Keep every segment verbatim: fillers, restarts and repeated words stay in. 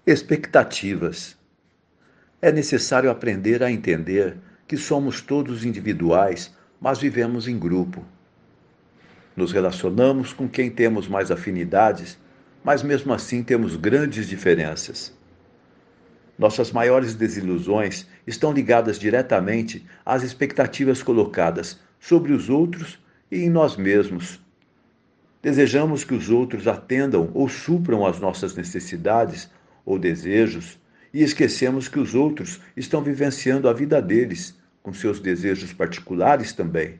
Expectativas. É necessário aprender a entender que somos todos individuais, mas vivemos em grupo. Nos relacionamos com quem temos mais afinidades, mas mesmo assim temos grandes diferenças. Nossas maiores desilusões estão ligadas diretamente às expectativas colocadas sobre os outros e em nós mesmos. Desejamos que os outros atendam ou supram as nossas necessidades ou desejos e esquecemos que os outros estão vivenciando a vida deles, com seus desejos particulares também.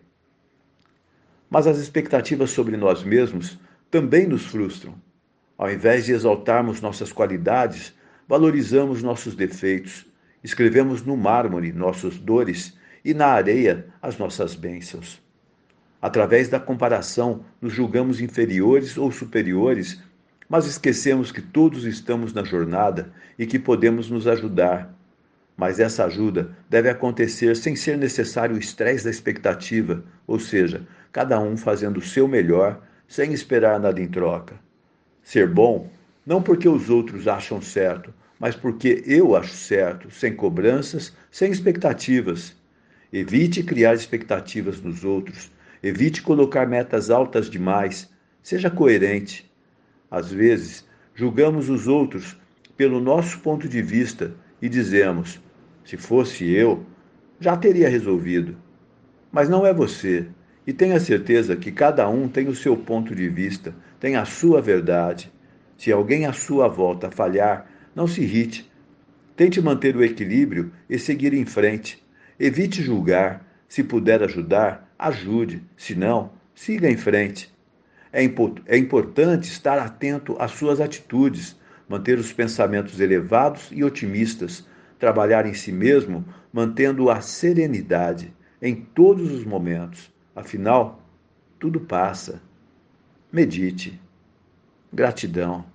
Mas as expectativas sobre nós mesmos também nos frustram. Ao invés de exaltarmos nossas qualidades, valorizamos nossos defeitos, escrevemos no mármore nossas dores e na areia as nossas bênçãos. Através da comparação, nos julgamos inferiores ou superiores, mas esquecemos que todos estamos na jornada e que podemos nos ajudar. Mas essa ajuda deve acontecer sem ser necessário o estresse da expectativa, ou seja, cada um fazendo o seu melhor, sem esperar nada em troca. Ser bom, não porque os outros acham certo, mas porque eu acho certo, sem cobranças, sem expectativas. Evite criar expectativas nos outros. Evite colocar metas altas demais. Seja coerente. Às vezes, julgamos os outros pelo nosso ponto de vista e dizemos: se fosse eu, já teria resolvido. Mas não é você. E tenha certeza que cada um tem o seu ponto de vista, tem a sua verdade. Se alguém à sua volta falhar, não se irrite. Tente manter o equilíbrio e seguir em frente. Evite julgar. Se puder ajudar, ajude. Se não, siga em frente. É, impo- é importante estar atento às suas atitudes, manter os pensamentos elevados e otimistas, trabalhar em si mesmo, mantendo a serenidade em todos os momentos. Afinal, tudo passa. Medite. Gratidão.